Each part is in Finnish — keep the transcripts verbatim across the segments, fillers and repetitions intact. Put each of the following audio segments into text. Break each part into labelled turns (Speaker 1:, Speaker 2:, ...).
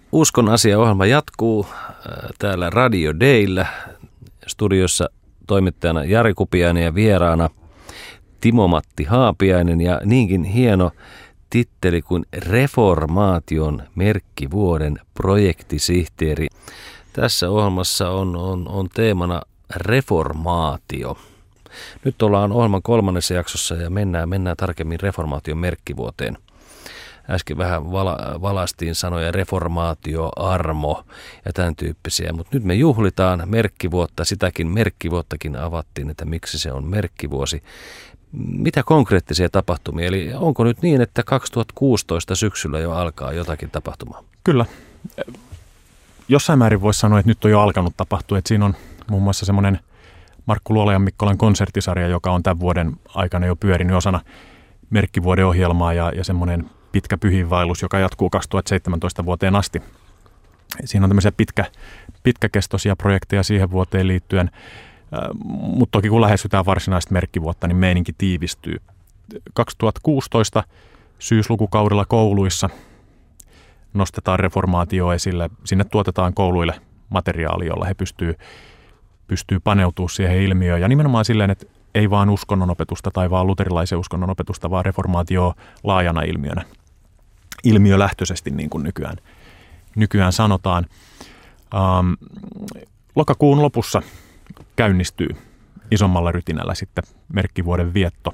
Speaker 1: Uskon asia-ohjelma jatkuu täällä Radio Dayllä. Studiossa toimittajana Jari Kupiainen ja vieraana Timo-Matti Haapiainen ja niinkin hieno titteli kuin Reformaation merkkivuoden projektisihteeri. Tässä ohjelmassa on, on, on teemana reformaatio. Nyt ollaan ohjelman kolmannessa jaksossa ja mennään, mennään tarkemmin reformaation merkkivuoteen. Äsken vähän vala, valaistiin sanoja reformaatio, armo ja tämän tyyppisiä, mutta nyt me juhlitaan merkkivuotta, sitäkin merkkivuottakin avattiin, että miksi se on merkkivuosi. Mitä konkreettisia tapahtumia, eli onko nyt niin, että kaksituhattakuusitoista syksyllä jo alkaa jotakin tapahtumaa?
Speaker 2: Kyllä. Jossain määrin voisi sanoa, että nyt on jo alkanut tapahtua, että siinä on muun muassa semmoinen Markku Luolajan Mikkolan konserttisarja, joka on tämän vuoden aikana jo pyörinyt osana merkkivuoden ohjelmaa ja, ja semmoinen pitkä pyhiinvaellus, joka jatkuu kaksituhattaseitsemäntoista vuoteen asti. Siinä on tämmöisiä pitkä, pitkäkestoisia projekteja siihen vuoteen liittyen, mutta toki kun lähestytään varsinaista merkkivuotta, niin meininki tiivistyy. kaksituhattakuusitoista syyslukukaudella kouluissa nostetaan reformaatio esille. Sinne tuotetaan kouluille materiaalia, jolla he pystyy, pystyy paneutumaan siihen ilmiöön. Ja nimenomaan silleen, että ei vaan uskonnonopetusta tai vaan luterilaisen uskonnonopetusta, vaan reformaatio laajana ilmiönä. Ilmiölähtöisesti, niin kuin nykyään, nykyään sanotaan. Ähm, lokakuun lopussa käynnistyy isommalla rytinällä sitten merkkivuoden vietto.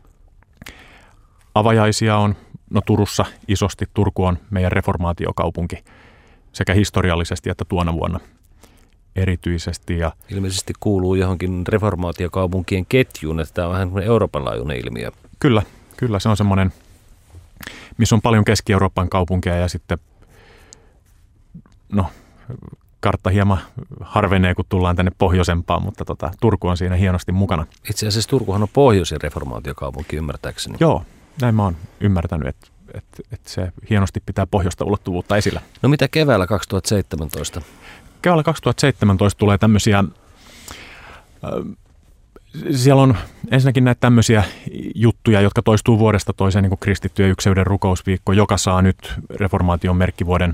Speaker 2: Avajaisia on, no Turussa isosti. Turku on meidän reformaatiokaupunki sekä historiallisesti että tuona vuonna erityisesti. Ja
Speaker 1: ilmeisesti kuuluu johonkin reformaatiokaupunkien ketjuun, että tämä on vähän Euroopan laajuinen ilmiö.
Speaker 2: Kyllä, kyllä se on semmoinen, missä on paljon Keski-Euroopan kaupunkeja ja sitten, no kartta hieman harvenee, kun tullaan tänne pohjoisempaan, mutta tota, Turku on siinä hienosti mukana.
Speaker 1: Itse asiassa Turkuhan on pohjoisin reformaatiokaupunki, ymmärtääkseni.
Speaker 2: Joo, näin mä oon ymmärtänyt, että, että, että se hienosti pitää pohjoista ulottuvuutta esillä.
Speaker 1: No mitä keväällä kaksituhattaseitsemäntoista?
Speaker 2: Keväällä kaksituhattaseitsemäntoista tulee tämmöisiä, äh, siellä on ensinnäkin näitä tämmöisiä juttuja, jotka toistuu vuodesta toiseen, niin kuin kristittyjen ykseyden rukousviikko, joka saa nyt reformaation merkkivuoden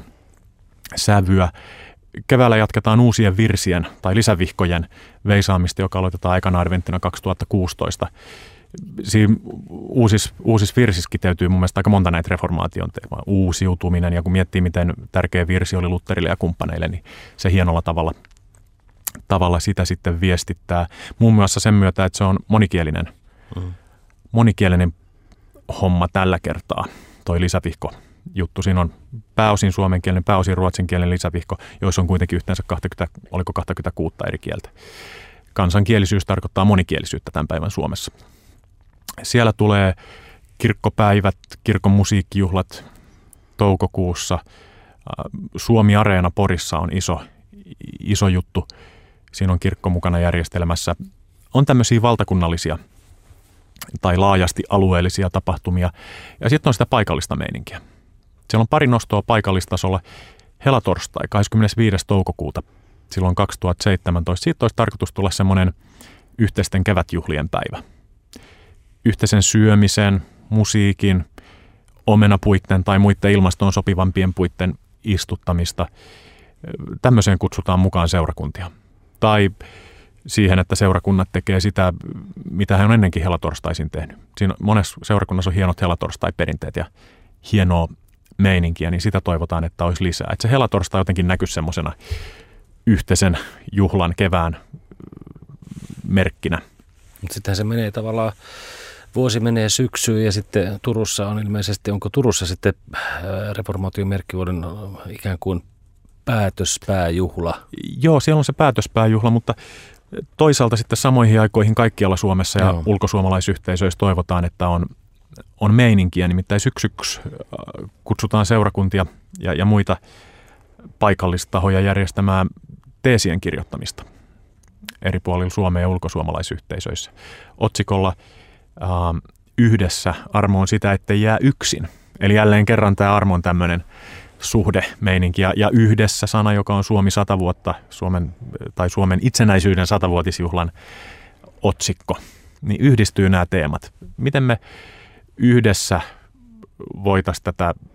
Speaker 2: sävyä. Keväällä jatketaan uusien virsien tai lisävihkojen veisaamista, joka aloitetaan aikana adventtina kaksituhattakuusitoista. Siinä uusissa, uusissa virsissä kiteytyy mun mielestä aika monta näitä reformaation teemaa. Uusiutuminen, ja kun miettii, miten tärkeä virsi oli Lutherille ja kumppaneille, niin se hienolla tavalla, tavalla sitä sitten viestittää. Muun muassa sen myötä, että se on monikielinen, mm. monikielinen homma tällä kertaa, toi lisävihko juttu. Siinä on pääosin suomenkielinen, pääosin ruotsinkielinen lisävihko, joissa on kuitenkin yhteensä kaksikymmentä, oliko kaksikymmentäkuusi eri kieltä. Kansankielisyys tarkoittaa monikielisyyttä tämän päivän Suomessa. Siellä tulee kirkkopäivät, kirkon musiikkijuhlat toukokuussa. Suomi Areena Porissa on iso, iso juttu. Siinä on kirkko mukana järjestelmässä. On tämmöisiä valtakunnallisia tai laajasti alueellisia tapahtumia. Ja sitten on sitä paikallista meininkiä. Siellä on pari nostoa paikallistasolla. Helatorstai, kahdeskymmenesviides toukokuuta, silloin kaksituhattaseitsemäntoista. Siitä olisi tarkoitus tulla semmoinen yhteisten kevätjuhlien päivä. Yhteisen syömisen, musiikin, omenapuitten tai muiden ilmastoon sopivampien puitten istuttamista. Tämmöiseen kutsutaan mukaan seurakuntia. Tai siihen, että seurakunnat tekee sitä, mitä he on ennenkin helatorstaisin tehnyt. Siinä monessa seurakunnassa on hienot helatorstai-perinteet ja hienoa meininkiä, niin sitä toivotaan, että olisi lisää. Että se helatorstai jotenkin näkyisi semmoisena yhteisen juhlan kevään merkkinä.
Speaker 1: Sittenhän se menee tavallaan, vuosi menee syksyyn ja sitten Turussa on ilmeisesti, onko Turussa sitten reformaation merkkivuoden ikään kuin päätöspääjuhla?
Speaker 2: Joo, siellä on se päätöspääjuhla, mutta toisaalta sitten samoihin aikoihin kaikkialla Suomessa ja Joo. ulkosuomalaisyhteisöissä toivotaan, että on, on meininkiä. Nimittäin syksyksi kutsutaan seurakuntia ja, ja muita paikallistahoja järjestämään teesien kirjoittamista eri puolilla Suomea ja ulkosuomalaisyhteisöissä. Otsikolla äh, yhdessä armo on sitä, ettei jää yksin. Eli jälleen kerran tämä armo on tämmöinen suhdemeininki ja, ja yhdessä sana, joka on Suomi sata vuotta, Suomen, tai Suomen itsenäisyyden satavuotisjuhlan otsikko, niin yhdistyy nämä teemat. Miten me yhdessä voitaisiin tätä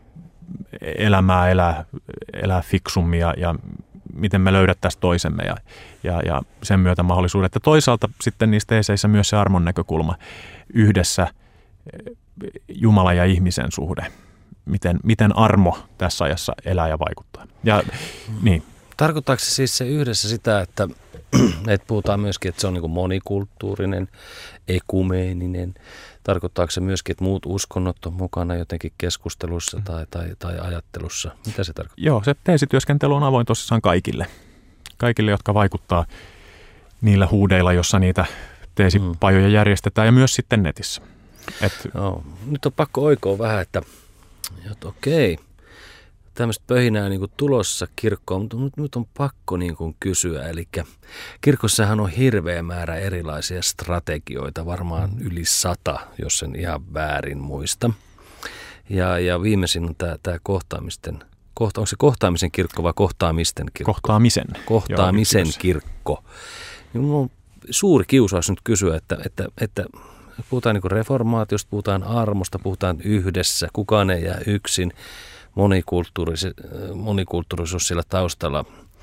Speaker 2: elämää elää, elää fiksummin ja, ja miten me löydettäisiin toisemme ja, ja, ja sen myötä mahdollisuudet. Ja toisaalta sitten niissä teeseissä myös se armon näkökulma yhdessä, Jumalan ja ihmisen suhde. Miten, miten armo tässä ajassa elää ja vaikuttaa. Ja, niin.
Speaker 1: Tarkoittaako se siis se yhdessä sitä, että, että puhutaan myöskin, että se on niin kuin monikulttuurinen, ekumeeninen? Tarkoittaako se myöskin, että muut uskonnot on mukana jotenkin keskustelussa tai, tai, tai ajattelussa? Mitä se tarkoittaa?
Speaker 2: Joo, se teesityöskentely on avoin tosissaan kaikille. Kaikille, jotka vaikuttaa niillä huudeilla, jossa niitä teesipajoja järjestetään ja myös sitten netissä. Et,
Speaker 1: no, nyt on pakko oikoa vähän, että, että okei, tämmöistä pöhinää niin kuin tulossa kirkkoon, mutta nyt, nyt on pakko niin kuin kysyä. Eli kirkossahan on hirveä määrä erilaisia strategioita, varmaan yli sata, jos en ihan väärin muista. Ja, ja viimeisin on tämä, tämä kohtaamisten, kohta, onko se kohtaamisen kirkko vai kohtaamisten kirkko?
Speaker 2: Kohtaamisen.
Speaker 1: Kohtaamisen Joo, kirkko. Minulla on suuri kiusaus nyt kysyä, että, että, että puhutaan niin kuin reformaatiosta, puhutaan armosta, puhutaan yhdessä, kukaan ei jää yksin. Monikulttuurisuus, monikulttuurisuus siellä taustalla.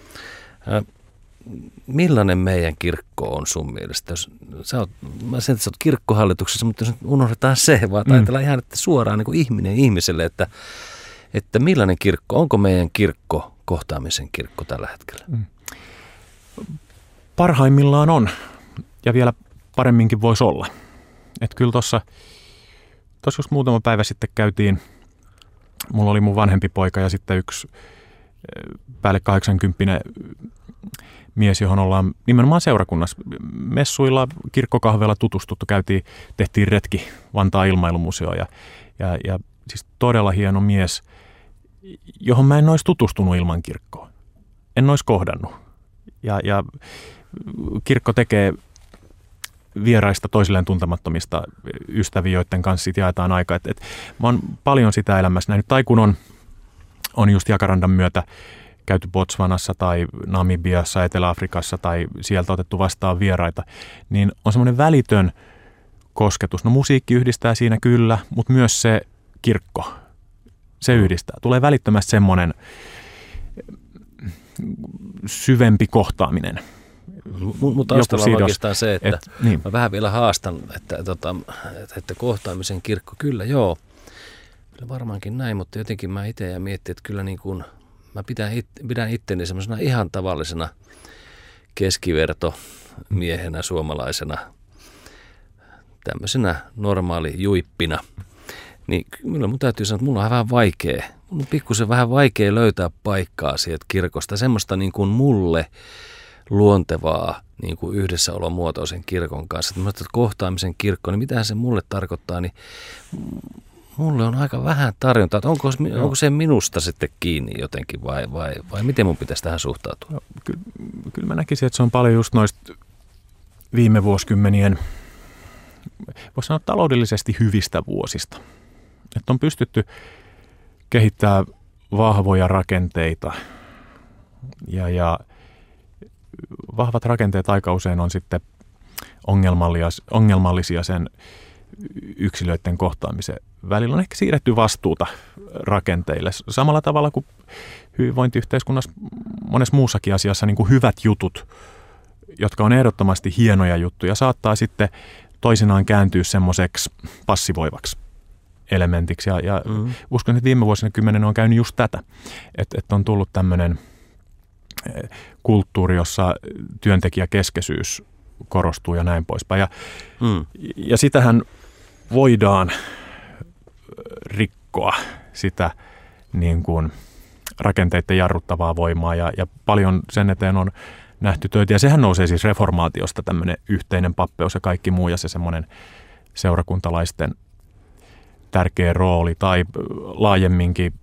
Speaker 1: Millainen meidän kirkko on sun mielestä? Jos sä oot, mä sen, että sä oot kirkkohallituksessa, mutta jos unohdetaan se, vaan mm. ajatellaan ihan että suoraan niin kuin ihminen ihmiselle, että, että millainen kirkko, onko meidän kirkko kohtaamisen kirkko tällä hetkellä? Mm.
Speaker 2: Parhaimmillaan on, ja vielä paremminkin voisi olla. Että kyllä tuossa just muutama päivä sitten käytiin. Mulla oli mun vanhempi poika ja sitten yksi päälle kahdeksankymppinen mies, johon ollaan nimenomaan seurakunnassa messuilla, kirkkokahveilla tutustuttu. Käytiin, tehtiin retki Vantaan ilmailumuseoon ja, ja, ja siis todella hieno mies, johon mä en olisi tutustunut ilman kirkkoa. En olisi kohdannut. Ja, ja kirkko tekee vieraista toisilleen tuntemattomista ystäviä, joiden kanssa sit jaetaan aikaa. Et, et, mä oon paljon sitä elämässä nähnyt. Tai kun on, on just Jakarandan myötä käyty Botswanassa tai Namibiassa, Etelä-Afrikassa tai sieltä otettu vastaan vieraita, niin on semmoinen välitön kosketus. No musiikki yhdistää siinä kyllä, mutta myös se kirkko, se yhdistää. Tulee välittömästi semmoinen syvempi kohtaaminen.
Speaker 1: Mutta taustalla on oikeastaan se, että
Speaker 2: et, niin.
Speaker 1: mä vähän vielä haastan, että, että, että kohtaamisen kirkko, kyllä joo, kyllä varmaankin näin, mutta jotenkin mä itse ja miettin, että kyllä niin kuin, mä pidän, it, pidän itteni semmoisena ihan tavallisena keskivertomiehenä, suomalaisena, tämmöisenä normaali juippina, niin kyllä mun täytyy sanoa, että mulla on vähän vaikea, mulla on pikkusen vähän vaikea löytää paikkaa sieltä kirkosta, semmoista niin kuin mulle luontevaa niin kuin yhdessäolon muotoisen kirkon kanssa. Että, että kohtaamisen kirkko, niin mitähän se mulle tarkoittaa, niin mulle on aika vähän tarjontaa. Että onko, onko se minusta sitten kiinni jotenkin vai, vai, vai miten mun pitäisi tähän suhtautua?
Speaker 2: No, ky- kyllä mä näkisin, että se on paljon just noista viime vuosikymmenien, voisi sanoa taloudellisesti hyvistä vuosista. Että on pystytty kehittämään vahvoja rakenteita ja, ja vahvat rakenteet aika usein on sitten ongelmallisia sen yksilöiden kohtaamisen välillä. On ehkä siirretty vastuuta rakenteille. Samalla tavalla kuin hyvinvointiyhteiskunnassa monessa muussakin asiassa niin kuin hyvät jutut, jotka on ehdottomasti hienoja juttuja, saattaa sitten toisinaan kääntyä semmoiseksi passivoivaksi elementiksi. Ja, ja mm-hmm. uskon, että viime vuosina kymmenen on käynyt just tätä, että, että on tullut tämmöinen kulttuuri, jossa työntekijäkeskeisyys korostuu ja näin poispäin. Ja, mm. ja sitähän voidaan rikkoa, sitä niin kuin rakenteiden jarruttavaa voimaa ja, ja paljon sen eteen on nähty töitä. Ja sehän nousee siis reformaatiosta tämmöinen yhteinen pappeus ja kaikki muu ja se semmoinen seurakuntalaisten tärkeä rooli tai laajemminkin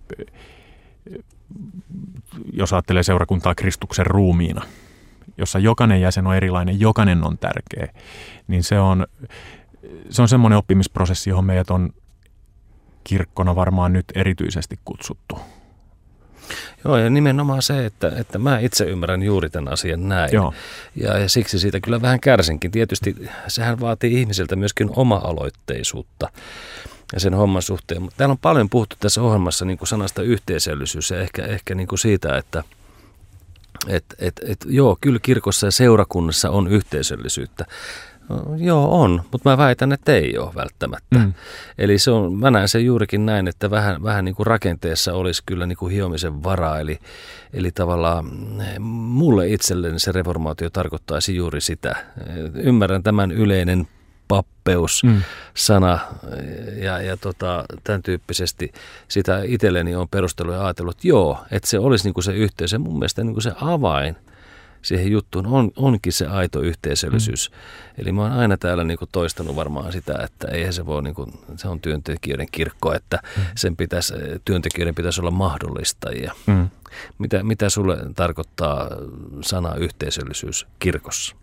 Speaker 2: jos ajattelee seurakuntaa Kristuksen ruumiina, jossa jokainen jäsen on erilainen, jokainen on tärkeä, niin se on, se on semmoinen oppimisprosessi, johon meidät on kirkkona varmaan nyt erityisesti kutsuttu.
Speaker 1: Joo, ja nimenomaan se, että, että mä itse ymmärrän juuri tämän asian näin. Joo. Ja, ja siksi siitä kyllä vähän kärsinkin. Tietysti sehän vaatii ihmisiltä myöskin oma-aloitteisuutta. ja sen homman suhteen. Mutta täällä on paljon puhuttu tässä ohjelmassa niin kuin sanasta yhteisöllisyys ja ehkä, ehkä niin kuin siitä, että et, et, et, joo, kyllä kirkossa ja seurakunnassa on yhteisöllisyyttä. No, joo, on, mutta mä väitän, että ei ole välttämättä. Mm. Eli se on, mä näen sen juurikin näin, että vähän, vähän niin kuin rakenteessa olisi kyllä niin kuin hiomisen varaa. Eli, eli tavallaan mulle itselleni se reformaatio tarkoittaisi juuri sitä. Ymmärrän tämän yleinen pappeus-sana mm. ja, ja tota, tämän tyyppisesti sitä itselleni on perustellut ja ajatellut, että joo, että se olisi niin kuin se yhteys. Ja mun mielestä niin kuin se avain siihen juttuun on, onkin se aito yhteisöllisyys. Mm. Eli mä oon aina täällä niin kuin toistanut varmaan sitä, että eihän se voi, niin kuin, se on työntekijöiden kirkko, että mm. sen pitäisi, työntekijöiden pitäisi olla mahdollistajia. Mm. Mitä, mitä sulle tarkoittaa sana yhteisöllisyys kirkossa?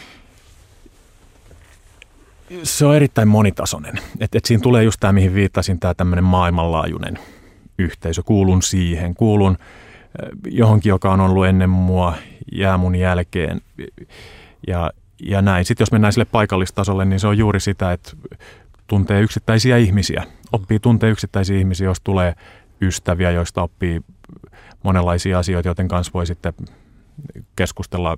Speaker 2: Se on erittäin monitasoinen. Et, et siinä tulee just tämä, mihin viittasin, tämä tämmöinen maailmanlaajuinen yhteisö. Kuulun siihen, kuulun johonkin, joka on ollut ennen mua, jää mun jälkeen ja, ja näin. Sitten jos mennään sille paikallistasolle, niin se on juuri sitä, että tuntee yksittäisiä ihmisiä. Oppii tuntee yksittäisiä ihmisiä, jos tulee ystäviä, joista oppii monenlaisia asioita, joten kanssa voi sitten keskustella,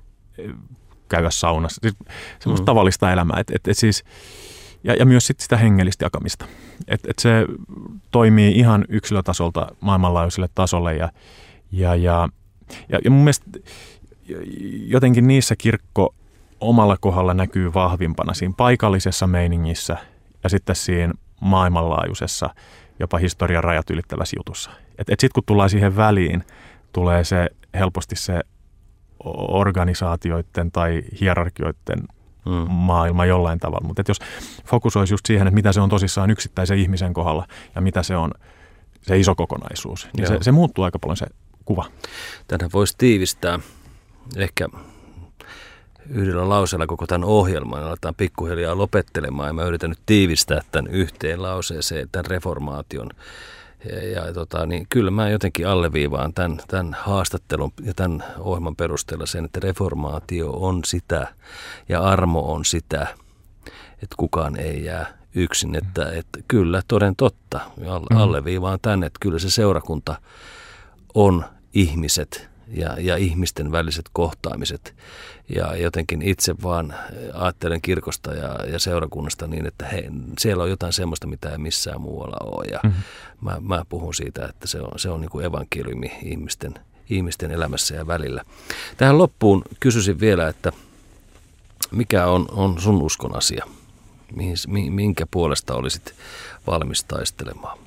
Speaker 2: käydä saunassa. Siis semmoista mm. tavallista elämää. Et, et, et siis, ja, ja myös sit sitä hengellistä jakamista. Et, et se toimii ihan yksilötasolta maailmanlaajuiselle tasolle ja, ja, ja, ja, ja mun mielestä jotenkin niissä kirkko omalla kohdalla näkyy vahvimpana siinä paikallisessa meiningissä ja sitten siinä maailmanlaajuisessa jopa historian rajat ylittävässä jutussa. Et, et sitten kun tullaan siihen väliin, tulee se helposti se organisaatioiden tai hierarkioiden mm. maailma jollain tavalla. Mutta jos fokusoisi just siihen, että mitä se on tosissaan yksittäisen ihmisen kohdalla ja mitä se on se iso kokonaisuus, niin se, se muuttuu aika paljon se kuva.
Speaker 1: Tänään voisi tiivistää ehkä yhdellä lauseella koko tämän ohjelman. Aletaan pikkuhiljaa lopettelemaan ja mä yritän nyt tiivistää tämän yhteen lauseeseen, tämän reformaation. Ja, ja tota, niin kyllä mä jotenkin alleviivaan tämän, tämän haastattelun ja tämän ohjelman perusteella sen, että reformaatio on sitä ja armo on sitä, että kukaan ei jää yksin. Että, että kyllä, toden totta, alleviivaan tämän, että kyllä se seurakunta on ihmiset ja, ja ihmisten väliset kohtaamiset. Ja jotenkin itse vaan ajattelen kirkosta ja, ja seurakunnasta niin, että he, siellä on jotain semmoista, mitä ei missään muualla ole. Ja mm-hmm. mä, mä puhun siitä, että se on, se on niin kuin evankeliumi ihmisten, ihmisten elämässä ja välillä. Tähän loppuun kysyisin vielä, että mikä on, on sun uskon asia? Mihin, minkä puolesta olisit valmis taistelemaan?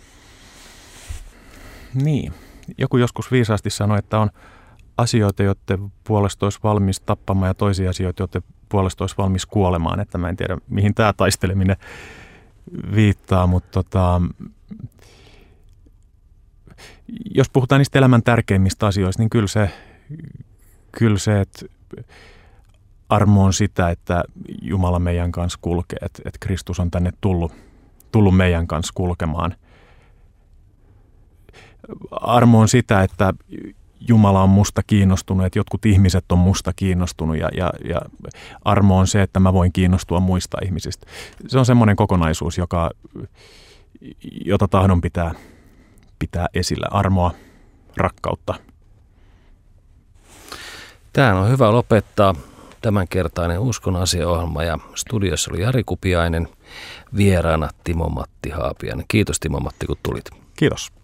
Speaker 2: Niin. Joku joskus viisaasti sanoi, että on asioita, joiden puolesta olisi valmis tappamaan ja toisia asioita, joiden puolesta olisi valmis kuolemaan. Että mä en tiedä, mihin tämä taisteleminen viittaa, mutta tota, jos puhutaan niistä elämän tärkeimmistä asioista, niin kyllä se, kyllä se että armo on sitä, että Jumala meidän kanssa kulkee, että, että Kristus on tänne tullut, tullut meidän kanssa kulkemaan. Armo on sitä, että Jumala on musta kiinnostunut, että jotkut ihmiset on musta kiinnostunut ja, ja, ja armo on se, että mä voin kiinnostua muista ihmisistä. Se on semmoinen kokonaisuus, joka, jota tahdon pitää, pitää esillä. Armoa, rakkautta.
Speaker 1: Tämä on hyvä lopettaa tämänkertainen Uskon asia-ohjelma ja studiossa oli Jari Kupiainen, vieraana Timo-Matti Haapiainen. Kiitos Timo-Matti, kun tulit.
Speaker 2: Kiitos.